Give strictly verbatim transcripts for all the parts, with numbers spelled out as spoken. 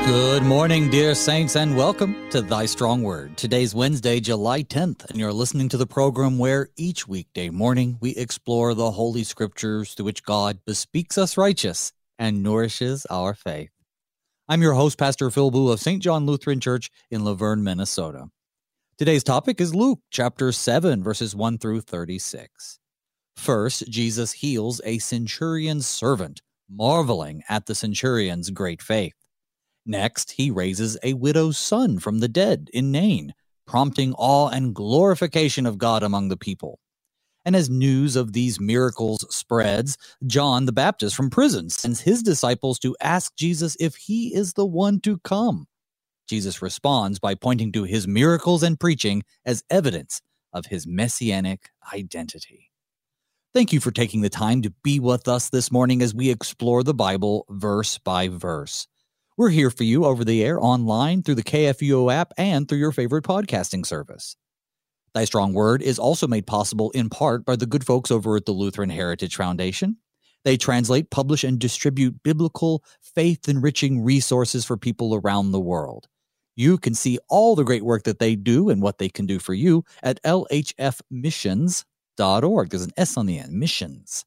Good morning, dear saints, and welcome to Thy Strong Word. Today's Wednesday, July tenth, and you're listening to the program where each weekday morning we explore the Holy Scriptures through which God bespeaks us righteous and nourishes our faith. I'm your host, Pastor Phil Boo of Saint John Lutheran Church in Laverne, Minnesota. Today's topic is Luke chapter seven, verses one through thirty-six. First, Jesus heals a centurion's servant, marveling at the centurion's great faith. Next, he raises a widow's son from the dead in Nain, prompting awe and glorification of God among the people. And as news of these miracles spreads, John the Baptist from prison sends his disciples to ask Jesus if he is the one to come. Jesus responds by pointing to his miracles and preaching as evidence of his messianic identity. Thank you for taking the time to be with us this morning as we explore the Bible verse by verse. We're here for you over the air, online, through the K F U O app, and through your favorite podcasting service. Thy Strong Word is also made possible in part by the good folks over at the Lutheran Heritage Foundation. They translate, publish, and distribute biblical, faith-enriching resources for people around the world. You can see all the great work that they do and what they can do for you at L H F missions dot org. There's an S on the end, missions.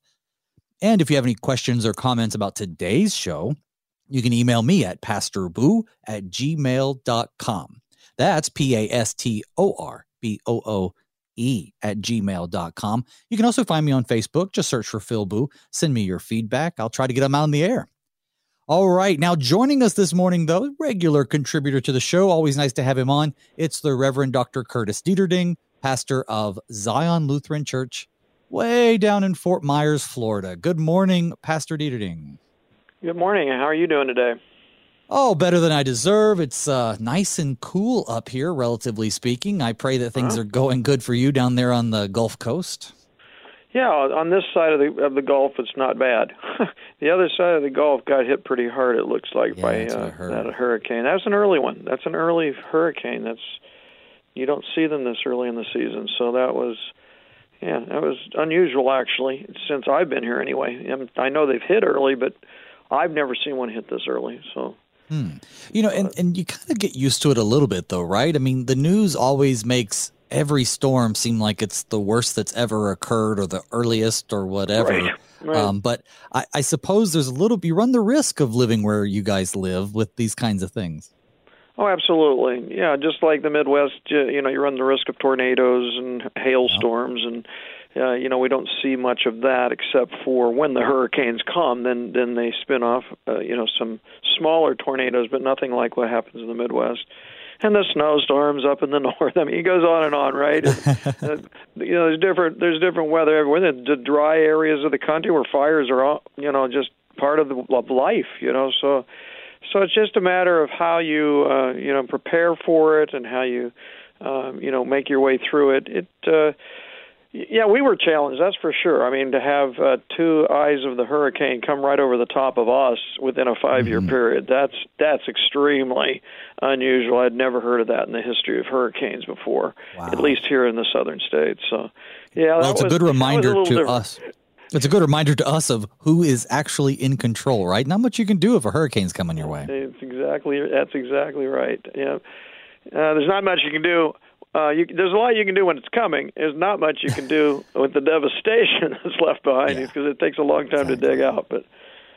And if you have any questions or comments about today's show, you can email me at pastorboo at gmail dot com. That's P A S T O R B O O E at gmail dot com. You can also find me on Facebook. Just search for Phil Boo. Send me your feedback. I'll try to get them out in the air. All right. Now, joining us this morning, though, regular contributor to the show. Always nice to have him on. It's the Reverend Doctor Curtis Dieterding, pastor of Zion Lutheran Church, way down in Fort Myers, Florida. Good morning, Pastor Dieterding. Good morning. How are you doing today? Oh, better than I deserve. It's uh, nice and cool up here, relatively speaking. I pray that things huh? are going good for you down there on the Gulf Coast. Yeah, on this side of the of the Gulf, it's not bad. The other side of the Gulf got hit pretty hard, it looks like, yeah, by uh, that hurricane. That's an early one. That's an early hurricane. That's you don't see them this early in the season, so that was, yeah, that was unusual, actually, since I've been here anyway. I know they've hit early, but I've never seen one hit this early, so. Hmm. You know, and, and you kind of get used to it a little bit, though, right? I mean, the news always makes every storm seem like it's the worst that's ever occurred or the earliest or whatever. Right. Right. Um, but I, I suppose there's a little, you run the risk of living where you guys live with these kinds of things. Oh, absolutely. Yeah, just like the Midwest, you know, you run the risk of tornadoes and hailstorms, and uh, you know, we don't see much of that except for when the hurricanes come. Then, then they spin off, uh, you know, some smaller tornadoes, but nothing like what happens in the Midwest. And the snowstorms up in the north. I mean, it goes on and on, right? uh, you know, there's different there's different weather everywhere. The, the dry areas of the country where fires are, all, you know, just part of the of life. You know, so. So it's just a matter of how you, uh, you know, prepare for it and how you, um, you know, make your way through it. It, uh, yeah, we were challenged, that's for sure. I mean, to have uh, two eyes of the hurricane come right over the top of us within a five-year mm-hmm. period, that's that's extremely unusual. I'd never heard of that in the history of hurricanes before, wow. at least here in the southern states. So, yeah, well, that it's was, a good reminder a to different. us. It's a good reminder to us of who is actually in control, right? Not much you can do if a hurricane's coming your way. It's exactly that's exactly right. Yeah, uh, there's not much you can do. Uh, you, there's a lot you can do when it's coming. There's not much you can do with the devastation that's left behind yeah. you because it takes a long time exactly. to dig out. But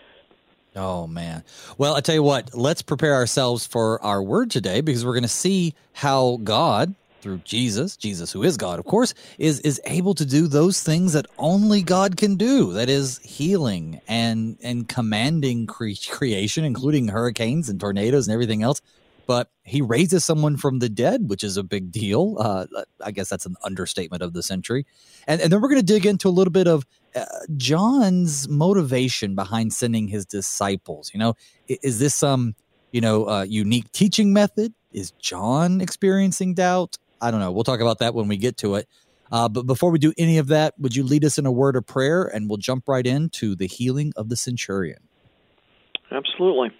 oh man, well, I tell you what, let's prepare ourselves for our word today because we're going to see how God, through Jesus, Jesus who is God, of course, is is able to do those things that only God can do. That is healing and and commanding cre- creation, including hurricanes and tornadoes and everything else. But he raises someone from the dead, which is a big deal. Uh, I guess that's an understatement of the century. And, and then we're going to dig into a little bit of uh, John's motivation behind sending his disciples. You know, is, is this some, you know, uh, unique teaching method? Is John experiencing doubt? I don't know. We'll talk about that when we get to it. Uh, but before we do any of that, would you lead us in a word of prayer, and we'll jump right into the healing of the centurion. Absolutely.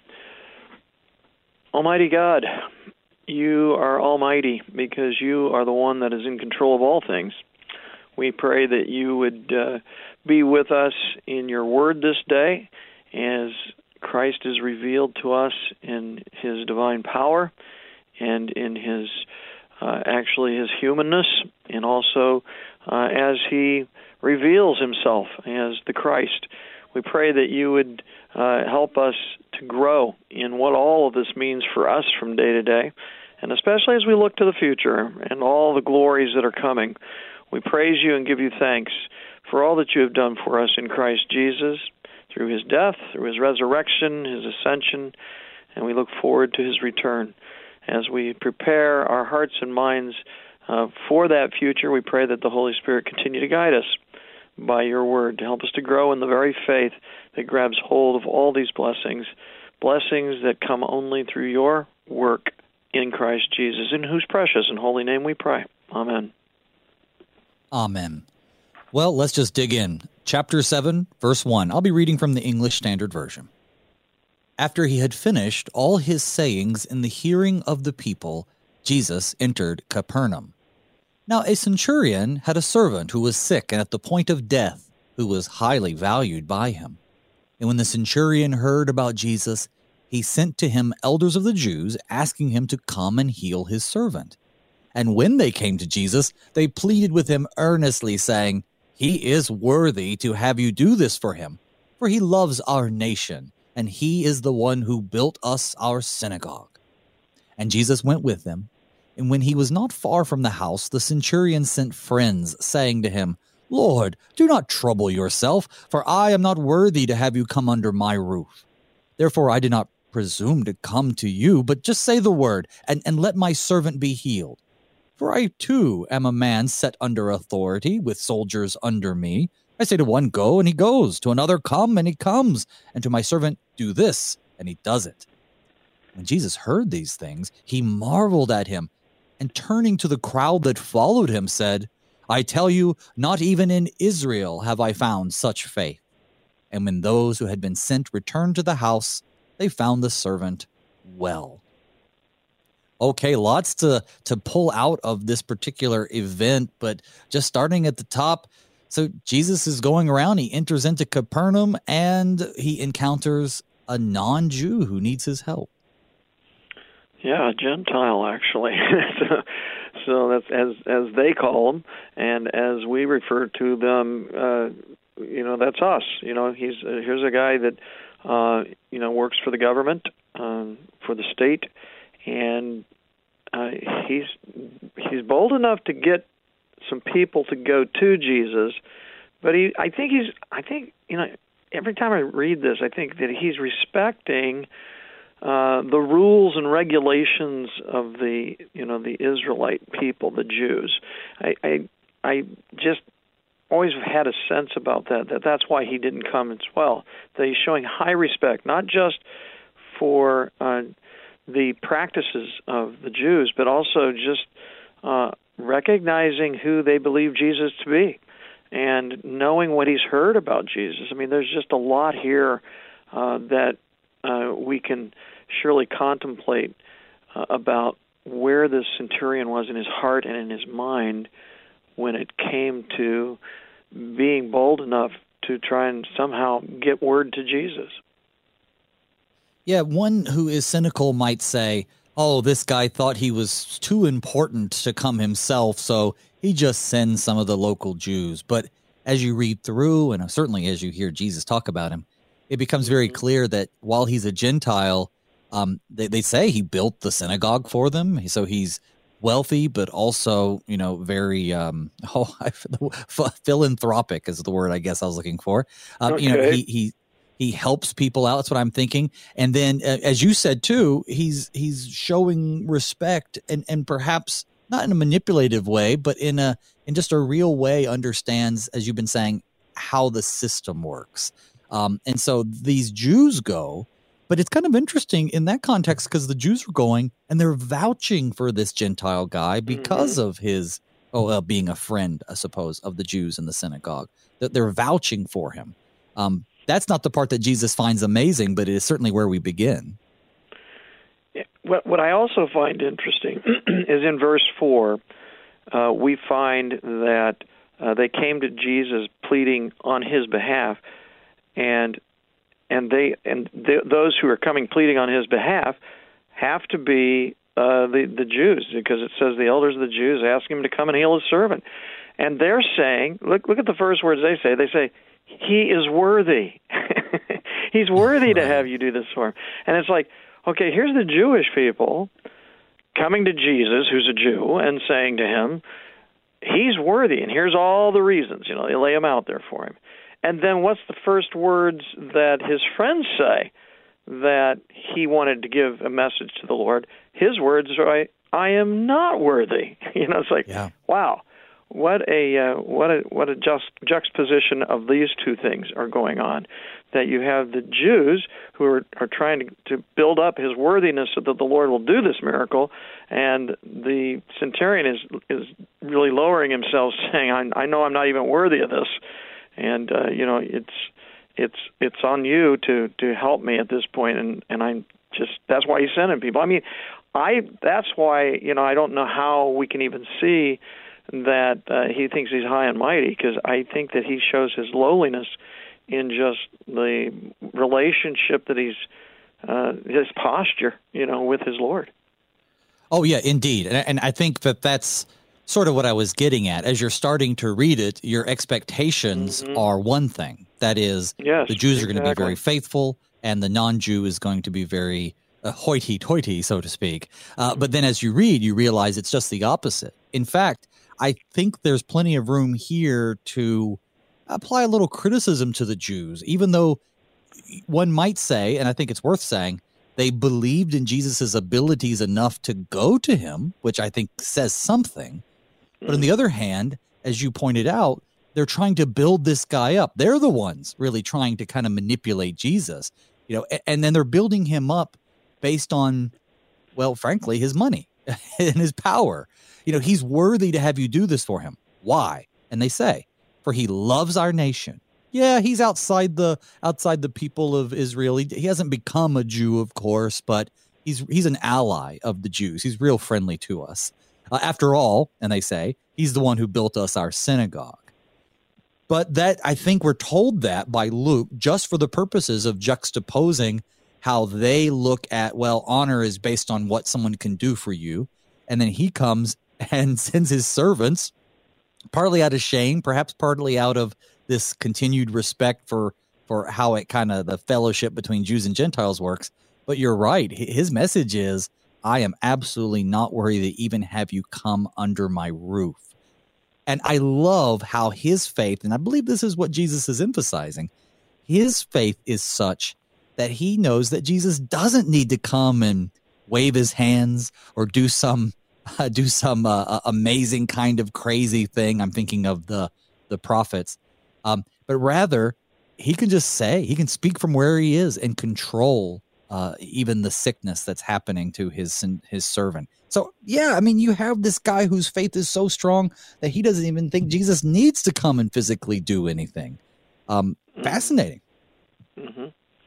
Almighty God, you are almighty because you are the one that is in control of all things. We pray that you would uh, be with us in your word this day as Christ is revealed to us in his divine power and in his uh, actually his humanness, and also uh, as he reveals himself as the Christ. We pray that you would uh, help us to grow in what all of this means for us from day to day, and especially as we look to the future and all the glories that are coming. We praise you and give you thanks for all that you have done for us in Christ Jesus, through his death, through his resurrection, his ascension, and we look forward to his return. As we prepare our hearts and minds uh, for that future, we pray that the Holy Spirit continue to guide us by your word to help us to grow in the very faith that grabs hold of all these blessings, blessings that come only through your work in Christ Jesus, in whose precious and holy name we pray. Amen. Amen. Well, let's just dig in. Chapter seven, verse one. I'll be reading from the English Standard Version. After he had finished all his sayings in the hearing of the people, Jesus entered Capernaum. Now a centurion had a servant who was sick and at the point of death, who was highly valued by him. And when the centurion heard about Jesus, he sent to him elders of the Jews, asking him to come and heal his servant. And when they came to Jesus, they pleaded with him earnestly, saying, "He is worthy to have you do this for him, for he loves our nation, and he is the one who built us our synagogue." And Jesus went with them. And when he was not far from the house, the centurion sent friends, saying to him, "Lord, do not trouble yourself, for I am not worthy to have you come under my roof. Therefore I did not presume to come to you, but just say the word, and, and let my servant be healed. For I too am a man set under authority, with soldiers under me. I say to one, go, and he goes, to another, come, and he comes, and to my servant, do this, and he does it." When Jesus heard these things, he marveled at him, and turning to the crowd that followed him, said, "I tell you, not even in Israel have I found such faith." And when those who had been sent returned to the house, they found the servant well. Okay, lots to, to pull out of this particular event, but just starting at the top. So Jesus is going around, he enters into Capernaum, and he encounters a non-Jew who needs his help. Yeah, a Gentile, actually. so, so that's as as they call them, and as we refer to them, uh, you know, that's us. You know, he's uh, here's a guy that uh, you know works for the government, um, for the state, and uh, he's he's bold enough to get some people to go to Jesus, but he I think he's I think you know every time I read this, I think that he's respecting Uh, the rules and regulations of the, you know, the Israelite people, the Jews. I, I, I just always had a sense about that, that that's why he didn't come as well. That he's showing high respect, not just for uh, the practices of the Jews, but also just uh, recognizing who they believe Jesus to be and knowing what he's heard about Jesus. I mean, there's just a lot here uh, that uh, we can surely contemplate uh, about where this centurion was in his heart and in his mind when it came to being bold enough to try and somehow get word to Jesus. Yeah, one who is cynical might say, oh, this guy thought he was too important to come himself, so he just sends some of the local Jews. But as you read through, and certainly as you hear Jesus talk about him, it becomes very clear that while he's a Gentile, um, they, they say he built the synagogue for them. So he's wealthy, but also, you know, very um, oh, philanthropic is the word I guess I was looking for. Um, okay. You know, he he he helps people out. That's what I'm thinking. And then, uh, as you said too, he's he's showing respect and and perhaps not in a manipulative way, but in a in just a real way understands, as you've been saying, how the system works. Um, and so these Jews go, but it's kind of interesting in that context because the Jews are going and they're vouching for this Gentile guy because mm-hmm. of his, oh, uh, being a friend, I suppose, of the Jews in the synagogue. That they're vouching for him. Um, that's not the part that Jesus finds amazing, but it is certainly where we begin. What, what I also find interesting is in verse four, uh, we find that uh, they came to Jesus pleading on his behalf. And and they and th- those who are coming pleading on his behalf have to be uh, the the Jews, because it says the elders of the Jews ask him to come and heal his servant, and they're saying, look look at the first words they say. They say, he is worthy. He's worthy to have you do this for him. And it's like, okay, here's the Jewish people coming to Jesus, who's a Jew, and saying to him, he's worthy, and here's all the reasons. You know, they lay them out there for him. And then what's the first words that his friends say that he wanted to give a message to the Lord? His words are, I, I am not worthy. You know, it's like, yeah. Wow. What a uh, what a what a just juxtaposition of these two things are going on. That you have the Jews who are, are trying to, to build up his worthiness so that the Lord will do this miracle, and the centurion is is really lowering himself, saying, "I, I know I'm not even worthy of this, and uh, you know it's it's it's on you to, to help me at this point." And and I just that's why he's sending people. I mean, I that's why you know I don't know how we can even see that uh, he thinks he's high and mighty, because I think that he shows his lowliness in just the relationship that he's, uh, his posture, you know, with his Lord. Oh, yeah, indeed. And, and I think that that's sort of what I was getting at. As you're starting to read it, your expectations mm-hmm. are one thing. That is, yes, the Jews exactly. are going to be very faithful, and the non-Jew is going to be very uh, hoity-toity, so to speak. Uh, but then as you read, you realize it's just the opposite. In fact, I think there's plenty of room here to apply a little criticism to the Jews, even though one might say, and I think it's worth saying, they believed in Jesus' abilities enough to go to him, which I think says something. But on the other hand, as you pointed out, they're trying to build this guy up. They're the ones really trying to kind of manipulate Jesus, you know, and then they're building him up based on, well, frankly, his money and his power. You know, he's worthy to have you do this for him. Why? And they say, for he loves our nation. Yeah, he's outside the outside the people of Israel. He, he hasn't become a Jew, of course, but he's he's an ally of the Jews. He's real friendly to us. Uh, after all, and they say, he's the one who built us our synagogue. But that I think we're told that by Luke just for the purposes of juxtaposing how they look at, well, honor is based on what someone can do for you. And then he comes and sends his servants, partly out of shame, perhaps partly out of this continued respect for for how it kind of the fellowship between Jews and Gentiles works. But you're right. His message is, I am absolutely not worthy to even have you come under my roof. And I love how his faith, and I believe this is what Jesus is emphasizing, his faith is such that he knows that Jesus doesn't need to come and wave his hands or do some Uh, do some uh, amazing kind of crazy thing. I'm thinking of the the prophets. Um, but rather, he can just say, he can speak from where he is and control uh, even the sickness that's happening to his his servant. So, yeah, I mean, you have this guy whose faith is so strong that he doesn't even think Jesus needs to come and physically do anything. Um, fascinating. Mm-hmm.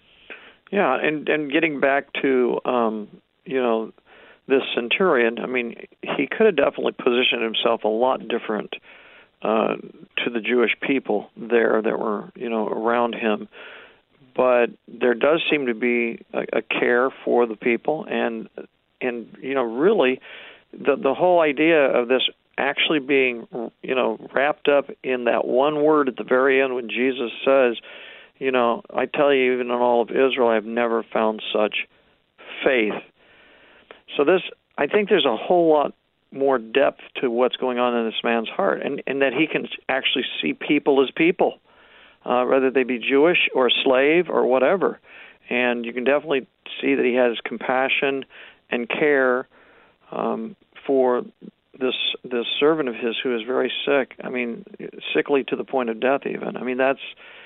Yeah, and, and getting back to, um, you know, this centurion, I mean, he could have definitely positioned himself a lot different uh, to the Jewish people there that were, you know, around him. But there does seem to be a, a care for the people, and and you know, really, the the whole idea of this actually being, you know, wrapped up in that one word at the very end when Jesus says, you know, I tell you, even in all of Israel, I've never found such faith. So this, I think there's a whole lot more depth to what's going on in this man's heart, and, and that he can actually see people as people, uh, whether they be Jewish or slave or whatever. And you can definitely see that he has compassion and care um, for this this servant of his who is very sick. I mean, sickly to the point of death even. I mean, that's...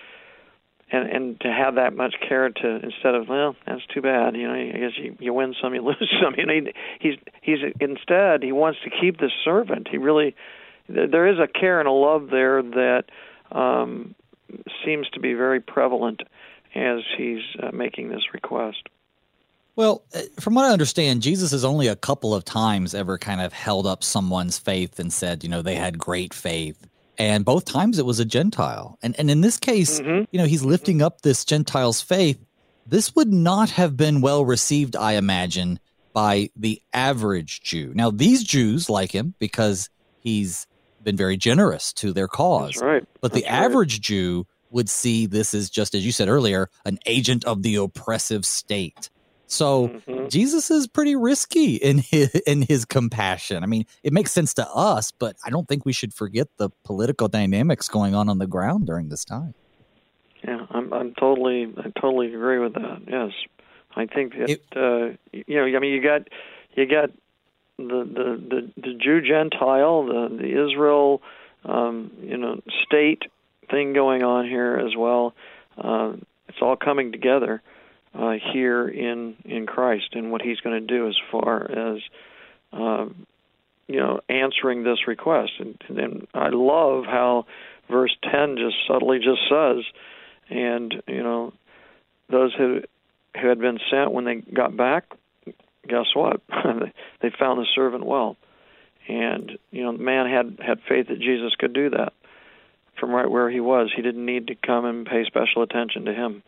And and to have that much care to, instead of, well, that's too bad, you know, I guess you, you win some, you lose some. You know, he, he's he's instead he wants to keep this servant. He really, there is a care and a love there that um, seems to be very prevalent as he's uh, making this request. Well, from what I understand, Jesus has only a couple of times ever kind of held up someone's faith and said, you know, they had great faith. And both times it was a Gentile. And and in this case, mm-hmm. you know, he's lifting up this Gentile's faith this would not have been well received, I imagine, by the average Jew. Now, these Jews like him because he's been very generous to their cause. That's right. But That's the right. average Jew would see this as, just as you said earlier, an agent of the oppressive state. So mm-hmm. Jesus is pretty risky in his, in his compassion. I mean, it makes sense to us, but I don't think we should forget the political dynamics going on on the ground during this time. Yeah, I'm I'm totally I totally agree with that. Yes, I think that it, uh, you know I mean you got you got the the the, the Jew Gentile the the Israel um, you know state thing going on here as well. Uh, it's all coming together uh, here in in Christ and what He's going to do as far as uh, you know answering this request. And, and I love how verse ten just subtly just says. And, you know, those who who had been sent when they got back, guess what? They found the servant well. And, you know, the man had, had faith that Jesus could do that from right where he was. He didn't need to come and pay special attention to him,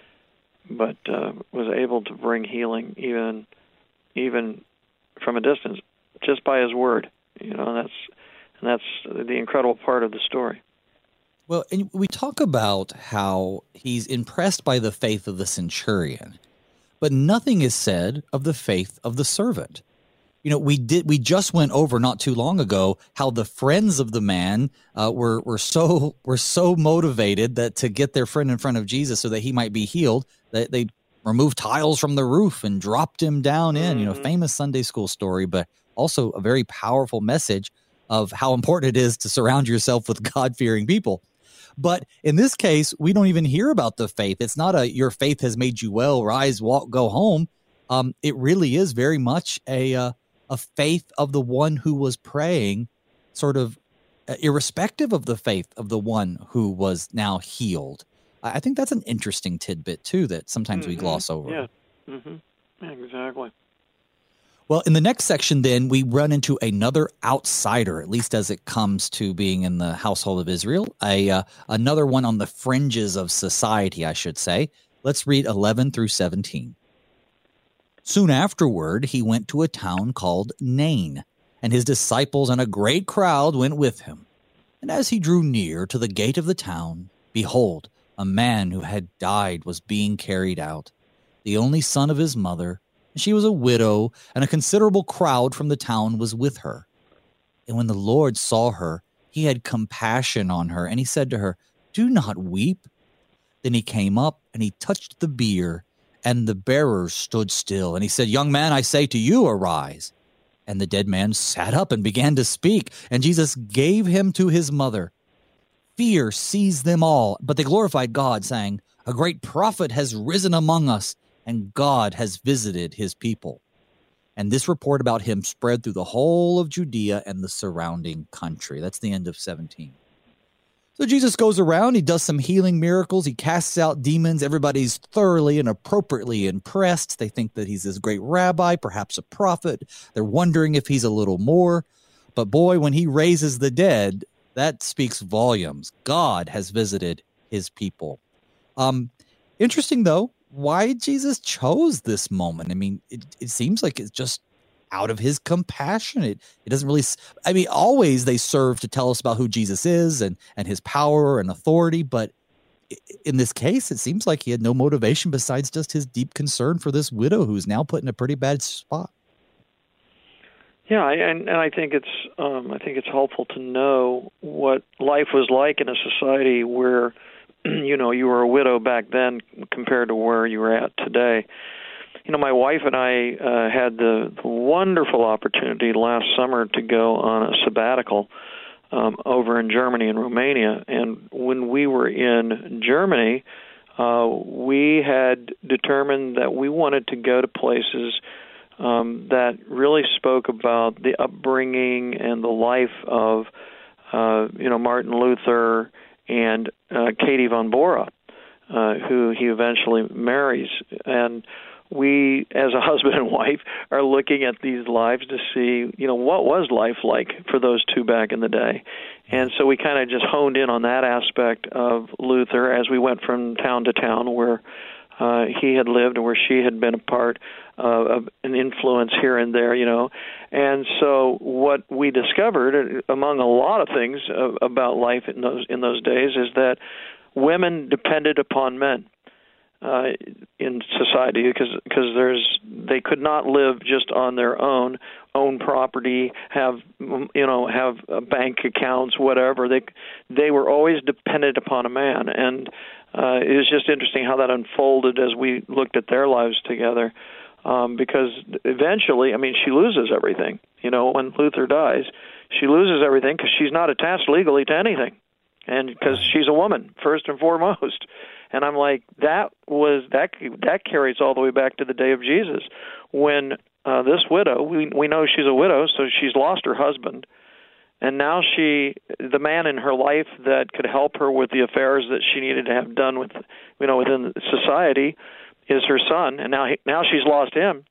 but uh, was able to bring healing even even from a distance, just by his word. You know, and that's, and that's the incredible part of the story. Well, and we talk about how he's impressed by the faith of the centurion, but nothing is said of the faith of the servant. You know, we did we just went over not too long ago how the friends of the man uh, were were so were so motivated that to get their friend in front of Jesus so that he might be healed, that they removed tiles from the roof and dropped him down in. Mm-hmm. You know, famous Sunday school story, but also a very powerful message of how important it is to surround yourself with God-fearing people. But in this case, we don't even hear about the faith. It's not a your faith has made you well, rise, walk, go home. Um, it really is very much a uh, a faith of the one who was praying, sort of uh, irrespective of the faith of the one who was now healed. I think that's an interesting tidbit, too, that sometimes mm-hmm. we gloss over. Yeah, mm-hmm. yeah, exactly. Well, in the next section, then, we run into another outsider, at least as it comes to being in the household of Israel, a uh, another one on the fringes of society, I should say. Let's read eleven through seventeen. Soon afterward, he went to a town called Nain, and his disciples and a great crowd went with him. And as he drew near to the gate of the town, behold, a man who had died was being carried out, the only son of his mother. She was a widow, and a considerable crowd from the town was with her. And when the Lord saw her, he had compassion on her, and he said to her, "Do not weep." Then he came up, and he touched the bier, and the bearers stood still. And he said, "Young man, I say to you, arise." And the dead man sat up and began to speak, and Jesus gave him to his mother. Fear seized them all, but they glorified God, saying, "A great prophet has risen among us, and God has visited his people." And this report about him spread through the whole of Judea and the surrounding country. That's the end of seventeen. So Jesus goes around, he does some healing miracles, he casts out demons. Everybody's thoroughly and appropriately impressed. They think that he's this great rabbi, perhaps a prophet. They're wondering if he's a little more. But boy, when he raises the dead, that speaks volumes. God has visited his people. Um, interesting, though, why Jesus chose this moment. I mean, it, it seems like it's just out of his compassion. It, it doesn't really, I mean, always they serve to tell us about who Jesus is and, and his power and authority. But in this case, it seems like he had no motivation besides just his deep concern for this widow who's now put in a pretty bad spot. Yeah, and, and I think it's um, I think it's helpful to know what life was like in a society where, you know, you were a widow back then compared to where you were at today. You know, my wife and I uh, had the, the wonderful opportunity last summer to go on a sabbatical um, over in Germany and Romania. And when we were in Germany, uh, we had determined that we wanted to go to places um, that really spoke about the upbringing and the life of, uh, you know, Martin Luther and uh, Katie von Bora, uh, who he eventually marries. And we, as a husband and wife, are looking at these lives to see, you know, what was life like for those two back in the day. And so we kind of just honed in on that aspect of Luther as we went from town to town where uh, he had lived and where she had been a part uh, of an influence here and there, you know. And so what we discovered, among a lot of things uh, about life in those in those days, is that women depended upon men uh, in society because because there's they could not live just on their own, own property, have you know have uh, bank accounts, whatever. They they were always dependent upon a man, and uh, it was just interesting how that unfolded as we looked at their lives together. Um, because eventually, I mean, she loses everything. You know, when Luther dies, she loses everything because she's not attached legally to anything, and because she's a woman first and foremost. And I'm like, that was that that carries all the way back to the day of Jesus, when uh, this widow, we we know she's a widow, so she's lost her husband, and now she, the man in her life that could help her with the affairs that she needed to have done with, you know, within society, is her son, and now he, now she's lost him,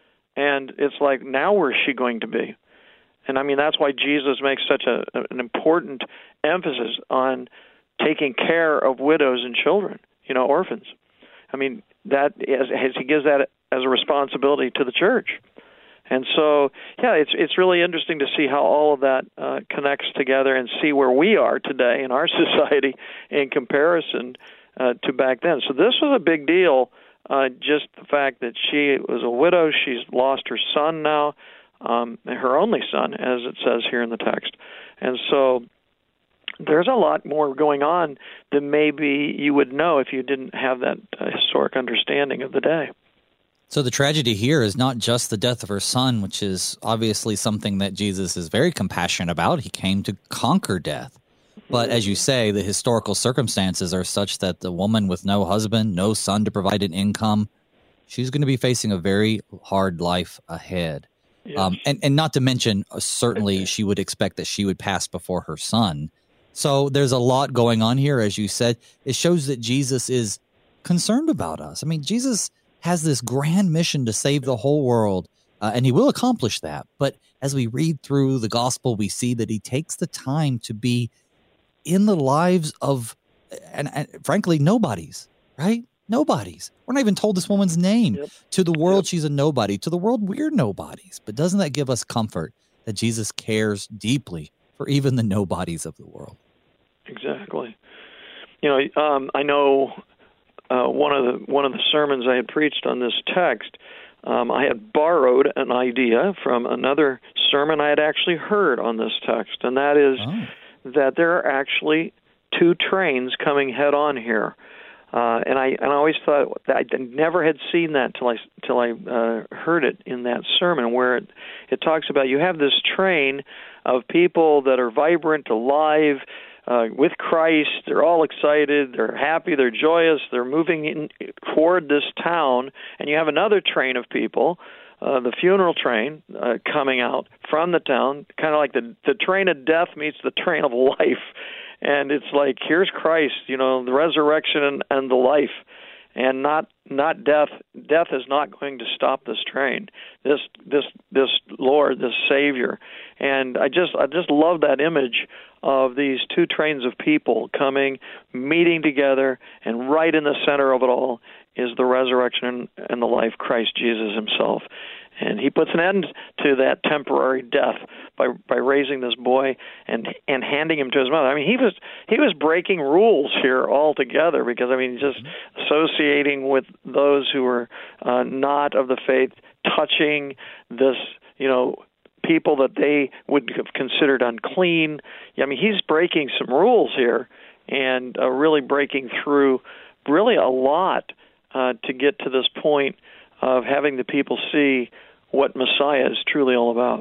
and it's like, now where's she going to be? And I mean, that's why Jesus makes such a an important emphasis on taking care of widows and children, you know, orphans. I mean, that as, as he gives that as a responsibility to the church. And so, yeah, it's it's really interesting to see how all of that uh, connects together and see where we are today in our society in comparison uh, to back then. So this was a big deal. Uh, just the fact that she was a widow, she's lost her son now, um, her only son, as it says here in the text. And so there's a lot more going on than maybe you would know if you didn't have that uh, historic understanding of the day. So the tragedy here is not just the death of her son, which is obviously something that Jesus is very compassionate about. He came to conquer death. But as you say, the historical circumstances are such that the woman with no husband, no son to provide an income, she's going to be facing a very hard life ahead. Yes. Um, and, and not to mention, uh, certainly she would expect that she would pass before her son. So there's a lot going on here, as you said. It shows that Jesus is concerned about us. I mean, Jesus has this grand mission to save the whole world, uh, and he will accomplish that. But as we read through the gospel, we see that he takes the time to be in the lives of, and, and frankly, nobodies, right? Nobodies. We're not even told this woman's name. Yep. To the world, yep. She's a nobody. To the world, we're nobodies. But doesn't that give us comfort that Jesus cares deeply for even the nobodies of the world? Exactly. You know, um, I know uh, one of the one of the sermons I had preached on this text, um, I had borrowed an idea from another sermon I had actually heard on this text, and that is oh. that there are actually two trains coming head on here. Uh, and I and I always thought that I never had seen that till I till I uh, heard it in that sermon, where it, it talks about you have this train of people that are vibrant, alive, uh, with Christ. They're all excited, they're happy, they're joyous, they're moving in, toward this town, and you have another train of people, uh, the funeral train, uh, coming out from the town, kind of like the the train of death meets the train of life. And it's like, here's Christ, you know, the resurrection and, and the life, and not not death. Death is not going to stop this train. This this this Lord, this Savior, and I just I just love that image of these two trains of people coming, meeting together, and right in the center of it all is the resurrection and the life, Christ Jesus Himself. And He puts an end to that temporary death by by raising this boy and and handing him to his mother. I mean, he was he was breaking rules here altogether, because I mean, just associating with those who were uh, not of the faith, touching this, you know, people that they would have considered unclean. I mean, he's breaking some rules here, and uh, really breaking through really a lot uh, to get to this point of having the people see what Messiah is truly all about.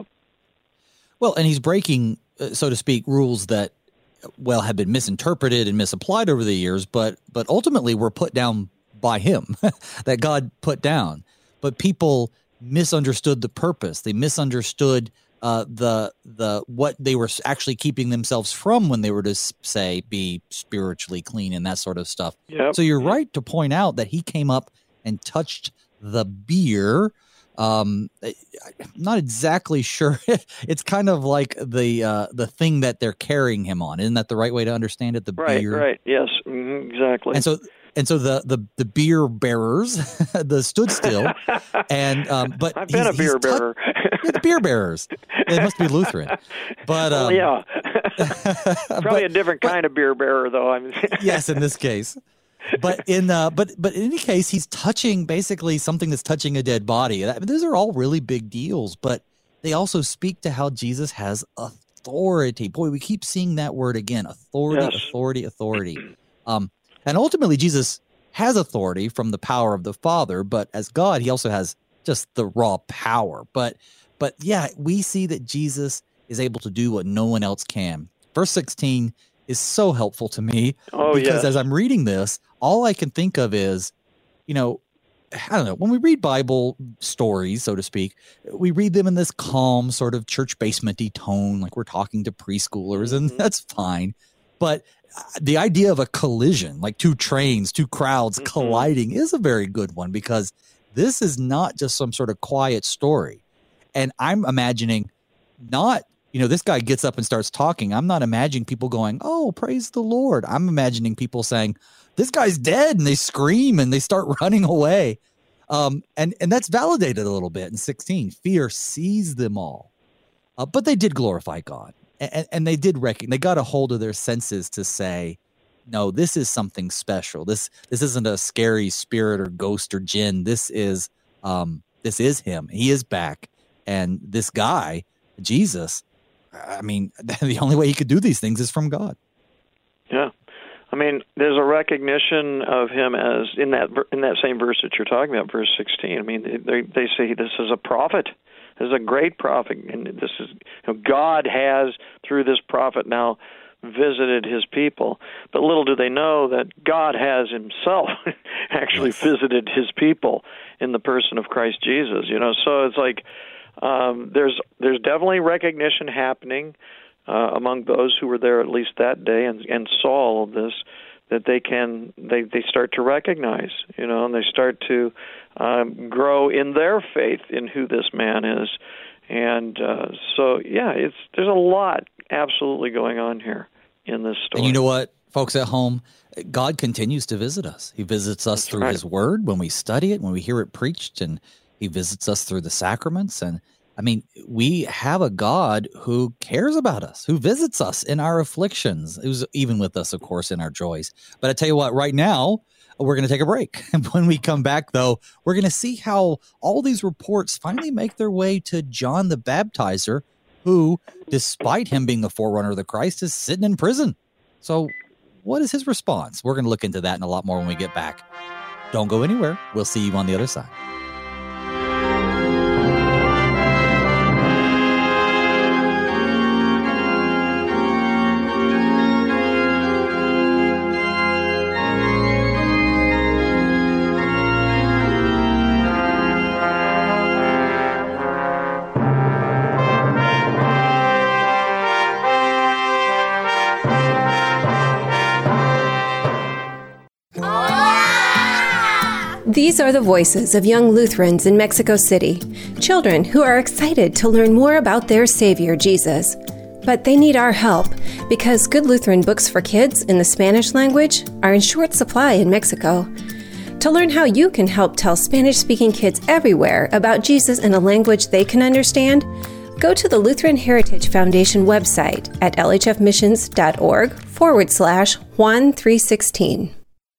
Well, and he's breaking, uh, so to speak, rules that, well, have been misinterpreted and misapplied over the years, but but ultimately were put down by him, that God put down. But people misunderstood the purpose. They misunderstood uh, the the what they were actually keeping themselves from when they were to, say, be spiritually clean and that sort of stuff. Yep. So you're right to point out that he came up and touched the bier. Um, I'm not exactly sure. It's kind of like the uh, the thing that they're carrying him on. Isn't that the right way to understand it? The right, bier? Right, yes, mm-hmm, exactly. And so and so the the the beer bearers, the stood still, and um, but I've been a beer bearer. T- the beer bearers. It must be Lutheran, but um, well, yeah, probably but, a different kind but, of beer bearer, though. I mean, yes, in this case. But in uh, but but in any case, he's touching basically something that's touching a dead body. I mean, those are all really big deals, but they also speak to how Jesus has authority. Boy, we keep seeing that word again: authority, yes. authority, authority. Um, and ultimately, Jesus has authority from the power of the Father, but as God, he also has just the raw power. But but yeah, we see that Jesus is able to do what no one else can. Verse sixteen is so helpful to me oh, because yes. as I'm reading this, all I can think of is, you know, I don't know, when we read Bible stories, so to speak, we read them in this calm sort of church basement-y tone, like we're talking to preschoolers, and mm-hmm. that's fine. But the idea of a collision, like two trains, two crowds mm-hmm. colliding, is a very good one, because this is not just some sort of quiet story. And I'm imagining not, you know, this guy gets up and starts talking. I'm not imagining people going, oh, praise the Lord. I'm imagining people saying, this guy's dead, and they scream and they start running away. Um, and, and that's validated a little bit in sixteen. Fear seized them all. Uh, but they did glorify God. And, and they did recognize, they got a hold of their senses to say, no, this is something special. This this isn't a scary spirit or ghost or jinn. This is um, this is him. He is back. And this guy, Jesus, I mean, the only way he could do these things is from God. Yeah. I mean, there's a recognition of him as, in that in that same verse that you're talking about, verse sixteen. I mean, they they say this is a prophet. This is a great prophet, and this is, you know, God has, through this prophet now, visited his people. But little do they know that God has himself actually yes. visited his people in the person of Christ Jesus. You know, so it's like um, there's there's definitely recognition happening uh, among those who were there at least that day and, and saw all of this, that they can they, they start to recognize, you know, and they start to um, grow in their faith in who this man is. And uh, so, yeah, it's there's a lot absolutely going on here in this story. And you know what, folks at home, God continues to visit us. He visits us That's through right. his word when we study it, when we hear it preached, and he visits us through the sacraments. And I mean, we have a God who cares about us, who visits us in our afflictions, who's even with us, of course, in our joys. But I tell you what, right now, we're going to take a break. And when we come back, though, we're going to see how all these reports finally make their way to John the Baptizer, who, despite him being the forerunner of the Christ, is sitting in prison. So what is his response? We're going to look into that and a lot more when we get back. Don't go anywhere. We'll see you on the other side. These are the voices of young Lutherans in Mexico City, children who are excited to learn more about their Savior, Jesus. But they need our help because good Lutheran books for kids in the Spanish language are in short supply in Mexico. To learn how you can help tell Spanish-speaking kids everywhere about Jesus in a language they can understand, go to the Lutheran Heritage Foundation website at lhfmissions.org forward slash Juan three sixteen.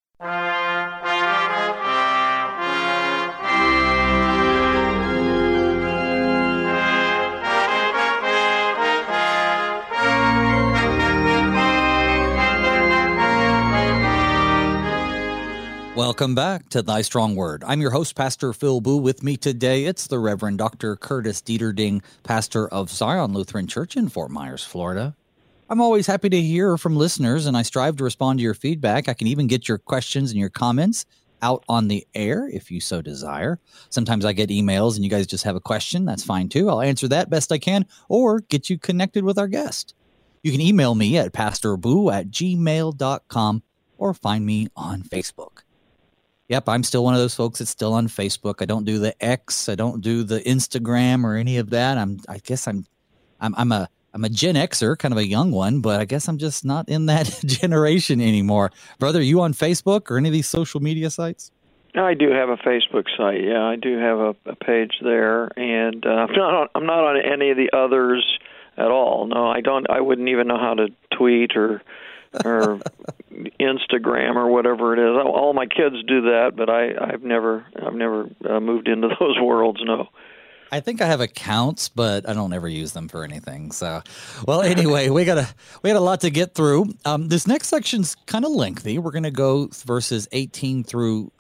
Welcome back to Thy Strong Word. I'm your host, Pastor Phil Boo. With me today, it's the Reverend Doctor Curtis Dieterding, pastor of Zion Lutheran Church in Fort Myers, Florida. I'm always happy to hear from listeners, and I strive to respond to your feedback. I can even get your questions and your comments out on the air if you so desire. Sometimes I get emails and you guys just have a question. That's fine too. I'll answer that best I can or get you connected with our guest. You can email me at pastorboo at gmail dot com or find me on Facebook. Yep, I'm still one of those folks that's still on Facebook. I don't do the X. I don't do the Instagram or any of that. I'm. I guess I'm. I'm. I'm a I'm a Gen Xer, kind of a young one, but I guess I'm just not in that generation anymore. Brother, are you on Facebook or any of these social media sites? I do have a Facebook site. Yeah, I do have a, a page there, and uh, I'm not on, I'm not on any of the others at all. No, I don't. I wouldn't even know how to tweet or or Instagram or whatever it is. All my kids do that, but I, I've never I've never uh, moved into those worlds. No. I think I have accounts, but I don't ever use them for anything. So, well, anyway, we got a we got a lot to get through. Um, this next section's kind of lengthy. We're going to go verses eighteen through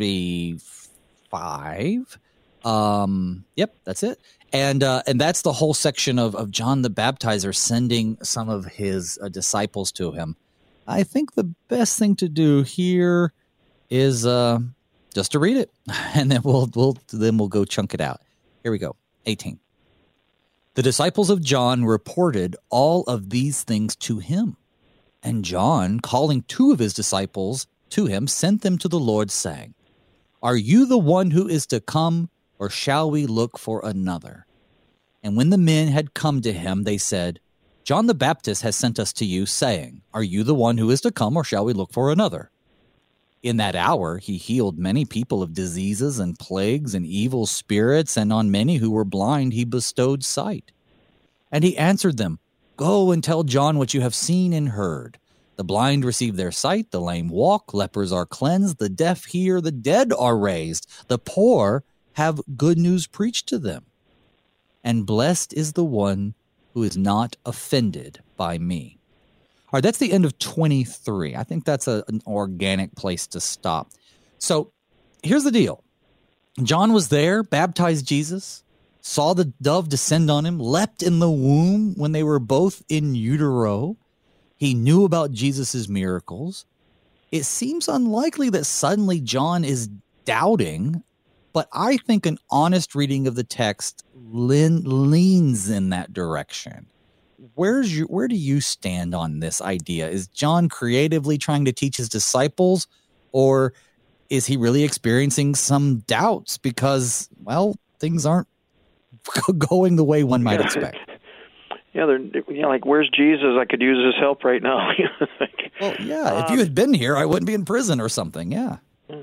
thirty-five. Um, yep, that's it. And uh, and that's the whole section of, of John the Baptizer sending some of his uh, disciples to him. I think the best thing to do here is uh, just to read it, and then we'll we'll then we'll go chunk it out. Here we go. eighteen. The disciples of John reported all of these things to him. And John, calling two of his disciples to him, sent them to the Lord, saying, Are you the one who is to come, or shall we look for another? And when the men had come to him, they said, John the Baptist has sent us to you, saying, Are you the one who is to come, or shall we look for another? In that hour he healed many people of diseases and plagues and evil spirits, and on many who were blind he bestowed sight. And he answered them, Go and tell John what you have seen and heard. The blind receive their sight, the lame walk, lepers are cleansed, the deaf hear, the dead are raised, the poor have good news preached to them. And blessed is the one who is not offended by me. All right, that's the end of twenty-three. I think that's a, an organic place to stop. So here's the deal. John was there, baptized Jesus, saw the dove descend on him, leapt in the womb when they were both in utero. He knew about Jesus' miracles. It seems unlikely that suddenly John is doubting, but I think an honest reading of the text lean, leans in that direction. Where's your, where do you stand on this idea? Is John creatively trying to teach his disciples, or is he really experiencing some doubts because, well, things aren't going the way one might expect? Yeah, they're you know, like, where's Jesus? I could use his help right now. like, well, yeah, if you had been here, I wouldn't be in prison or something. Yeah.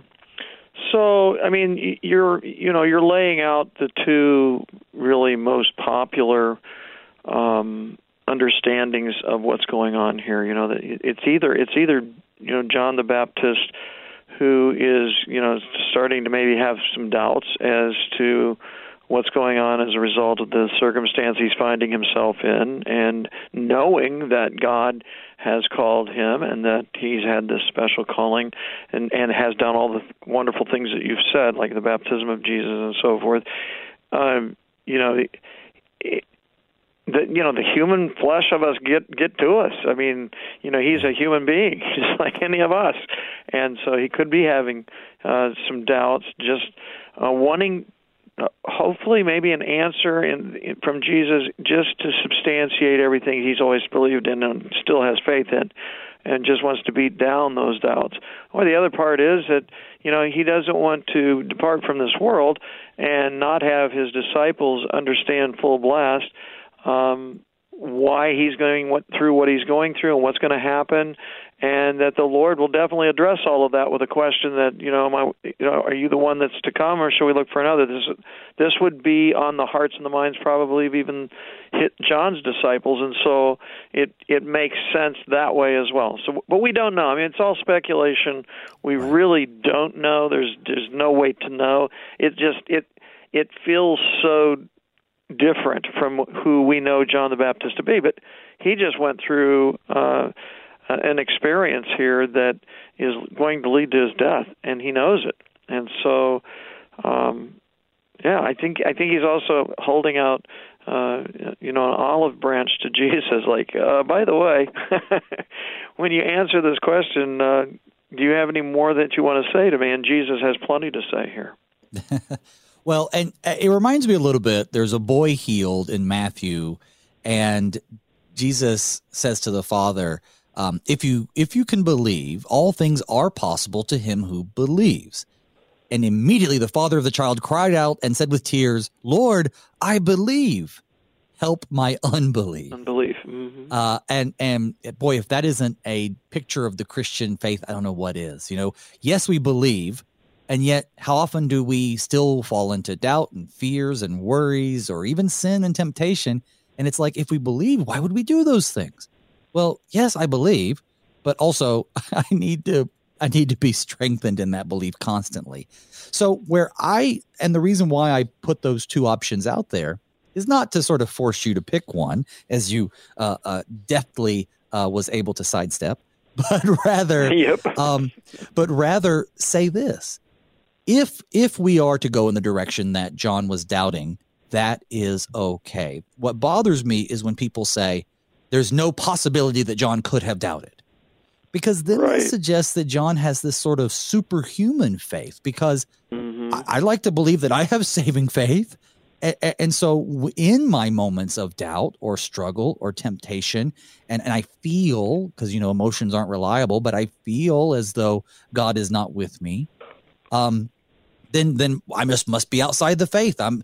So, I mean, you're you know you're laying out the two really most popular um, understandings of what's going on here. You know, that it's either it's either you know John the Baptist, who is you know starting to maybe have some doubts as to what's going on as a result of the circumstance he's finding himself in, and knowing that God has called him and that he's had this special calling and, and has done all the wonderful things that you've said, like the baptism of Jesus and so forth. Um, you know, it, the you know the human flesh of us get get to us. I mean, you know, he's a human being, just like any of us, and so he could be having uh, some doubts, just uh, wanting. Uh, hopefully maybe an answer in, in, from Jesus just to substantiate everything he's always believed in and still has faith in, and just wants to beat down those doubts. Or the other part is that, you know, he doesn't want to depart from this world and not have his disciples understand full blast um, why he's going what, through what he's going through and what's going to happen, and that the Lord will definitely address all of that with a question that, you know, am I, you know, are you the one that's to come, or shall we look for another? This this would be on the hearts and the minds probably of even hit John's disciples, and so it it makes sense that way as well. So, but we don't know. I mean, it's all speculation. We really don't know. There's there's no way to know. It just it it feels so different from who we know John the Baptist to be, but he just went through uh, an experience here that is going to lead to his death, and he knows it. And so, um, yeah, I think I think he's also holding out, uh, you know, an olive branch to Jesus. Like, uh, by the way, when you answer this question, uh, do you have any more that you want to say to me? And Jesus has plenty to say here. Well, and it reminds me a little bit, there's a boy healed in Matthew, and Jesus says to the father, um, if you if you can believe, all things are possible to him who believes. And immediately the father of the child cried out and said with tears, Lord, I believe. help my unbelief. Unbelief. Mm-hmm. Uh, and, and boy, if that isn't a picture of the Christian faith, I don't know what is. You know, yes, we believe, and yet how often do we still fall into doubt and fears and worries or even sin and temptation? And it's like, if we believe, why would we do those things? Well, yes, I believe, but also I need to I need to be strengthened in that belief constantly. So where I, and the reason why I put those two options out there is not to sort of force you to pick one, as you uh, uh, deftly uh, was able to sidestep, but rather, yep. um, but rather say this: if if we are to go in the direction that John was doubting, that is okay. What bothers me is when people say there's no possibility that John could have doubted, because then right. that suggests that John has this sort of superhuman faith. Because mm-hmm. I, I like to believe that I have saving faith. And so in my moments of doubt or struggle or temptation, and, and I feel, because, you know, emotions aren't reliable, but I feel as though God is not with me, um, then then I must, must be outside the faith. I'm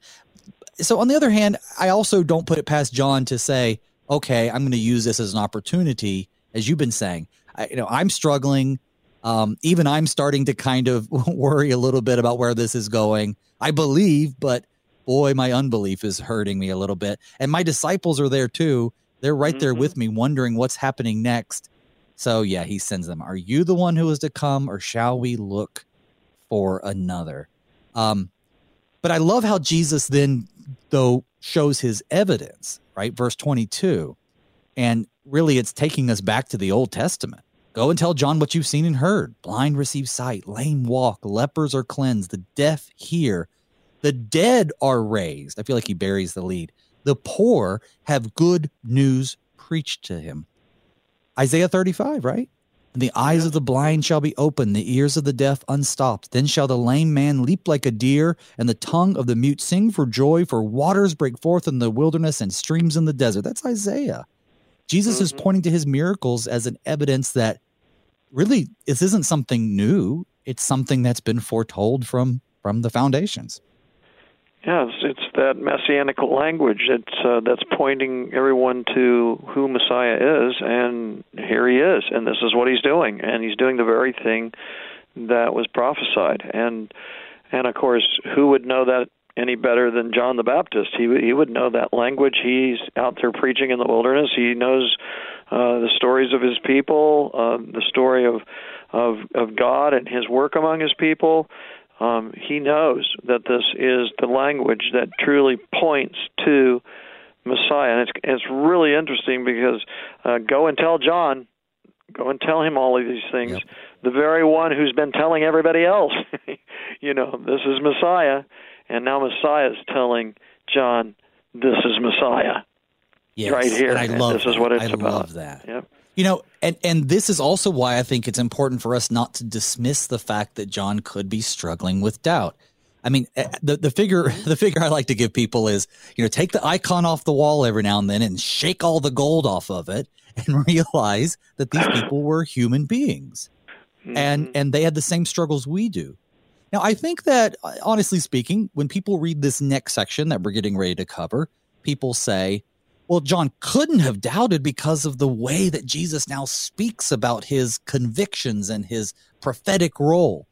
So on the other hand, I also don't put it past John to say, okay, I'm going to use this as an opportunity, as you've been saying. I, you know, I'm struggling. Um, even I'm starting to kind of worry a little bit about where this is going. I believe, but boy, my unbelief is hurting me a little bit. And my disciples are there too. They're right mm-hmm. there with me, wondering what's happening next. So yeah, he sends them. Are you the one who is to come, or shall we look for another? Um, but I love how Jesus then, though, shows his evidence, right? Verse twenty-two. And really it's taking us back to the Old Testament. Go and tell John what you've seen and heard. Blind receive sight, lame walk, lepers are cleansed, the deaf hear, the dead are raised. I feel like he buries the lead. The poor have good news preached to him. Isaiah thirty-five, right? And the eyes of the blind shall be opened, the ears of the deaf unstopped. Then shall the lame man leap like a deer, and the tongue of the mute sing for joy, for waters break forth in the wilderness and streams in the desert. That's Isaiah. Jesus mm-hmm. is pointing to his miracles as an evidence that really this isn't something new. It's something that's been foretold from, from the foundations. Yeah, it's, it's that messianic language that's uh, that's pointing everyone to who Messiah is, and here he is, and this is what he's doing, and he's doing the very thing that was prophesied. And and of course, who would know that any better than John the Baptist? He he would know that language. He's out there preaching in the wilderness. He knows uh, the stories of his people, uh, the story of of of God and his work among his people. Um, he knows that this is the language that truly points to Messiah. And it's it's really interesting because uh, go and tell John, go and tell him all of these things, yep. the very one who's been telling everybody else, you know, this is Messiah. And now Messiah is telling John, this is Messiah. Yes, right here. And I love and this that. is what it's I about. love that. Yep. You know, and, and this is also why I think it's important for us not to dismiss the fact that John could be struggling with doubt. I mean, the the figure the figure I like to give people is, you know, take the icon off the wall every now and then and shake all the gold off of it and realize that these people were human beings, mm-hmm. and and they had the same struggles we do. Now, I think that, honestly speaking, when people read this next section that we're getting ready to cover, people say, well, John couldn't have doubted because of the way that Jesus now speaks about his convictions and his prophetic role.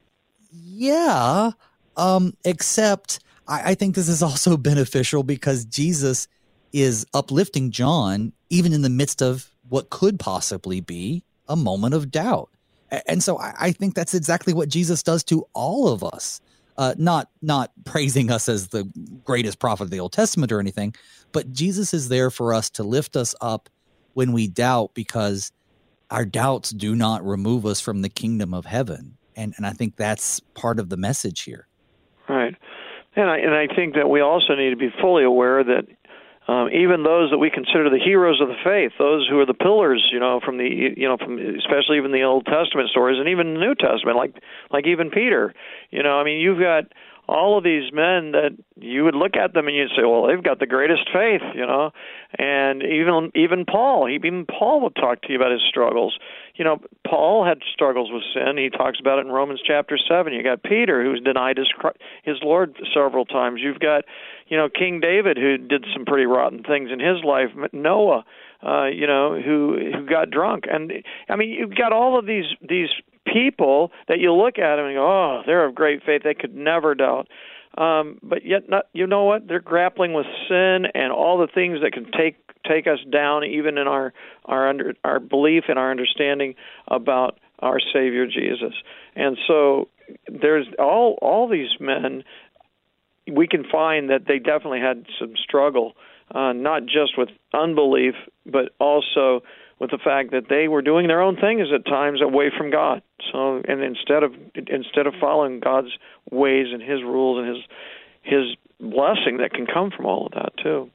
Yeah, um, except I, I think this is also beneficial because Jesus is uplifting John even in the midst of what could possibly be a moment of doubt. And so I, I think that's exactly what Jesus does to all of us. Uh, not not praising us as the greatest prophet of the Old Testament or anything, but Jesus is there for us to lift us up when we doubt, because our doubts do not remove us from the kingdom of heaven. And and I think that's part of the message here. Right. And I, and I think that we also need to be fully aware that Um, even those that we consider the heroes of the faith, those who are the pillars, you know, from the, you know, from especially even the Old Testament stories and even the New Testament, like like even Peter, you know, I mean, you've got all of these men that you would look at them and you'd say, well, they've got the greatest faith, you know. And even even Paul, even Paul would talk to you about his struggles. You know, Paul had struggles with sin. He talks about it in Romans chapter seven. You got Peter, who's denied his his Lord several times. You've got, you know, King David, who did some pretty rotten things in his life. Noah, uh, you know, who who got drunk. And I mean, you've got all of these these people that you look at them and go, oh, they're of great faith. They could never doubt. Um, but yet, not, you know what? They're grappling with sin and all the things that can take take us down, even in our our under our belief and our understanding about our Savior Jesus. And so, there's all all these men. We can find that they definitely had some struggle, uh, not just with unbelief, but also with the fact that they were doing their own things at times away from God. So, and instead of instead of following God's ways and His rules and His His blessing that can come from all of that too.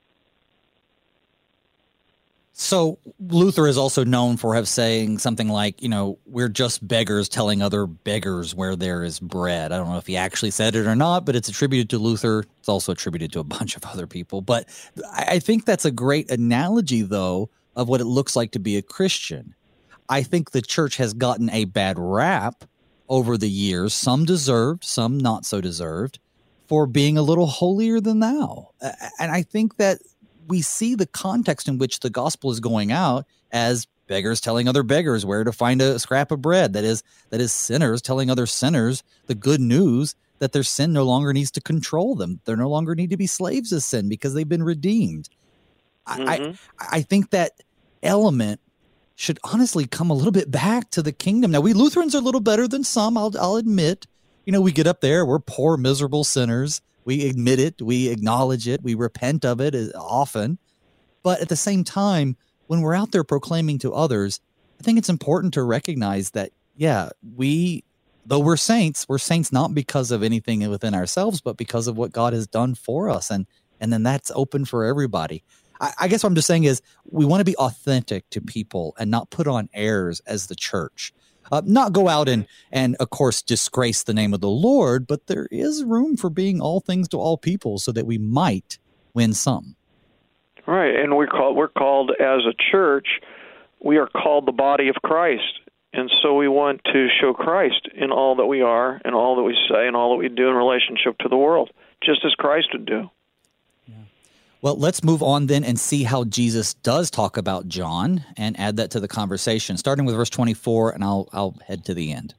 So Luther is also known for have saying something like, you know, we're just beggars telling other beggars where there is bread. I don't know if he actually said it or not, but it's attributed to Luther. It's also attributed to a bunch of other people. But I think that's a great analogy, though, of what it looks like to be a Christian. I think the church has gotten a bad rap over the years, some deserved, some not so deserved, for being a little holier than thou. And I think that we see the context in which the gospel is going out as beggars telling other beggars where to find a scrap of bread. That is, that is sinners telling other sinners the good news that their sin no longer needs to control them. They no longer need to be slaves of sin because they've been redeemed. Mm-hmm. I, I think that element should honestly come a little bit back to the kingdom. Now, we Lutherans are a little better than some, I'll, I'll admit. You know, we get up there, we're poor, miserable sinners. We admit it, we acknowledge it, we repent of it often. But at the same time, when we're out there proclaiming to others, I think it's important to recognize that, yeah, we, though we're saints, we're saints not because of anything within ourselves, but because of what God has done for us. And, and then that's open for everybody. I, I guess what I'm just saying is we want to be authentic to people and not put on airs as the church. Uh, not go out and, and, of course, disgrace the name of the Lord, but there is room for being all things to all people so that we might win some. Right, and we're called, we're called as a church, we are called the body of Christ. And so we want to show Christ in all that we are and all that we say and all that we do in relationship to the world, just as Christ would do. Well, let's move on then and see how Jesus does talk about John and add that to the conversation, starting with verse twenty-four, and I'll I'll head to the end.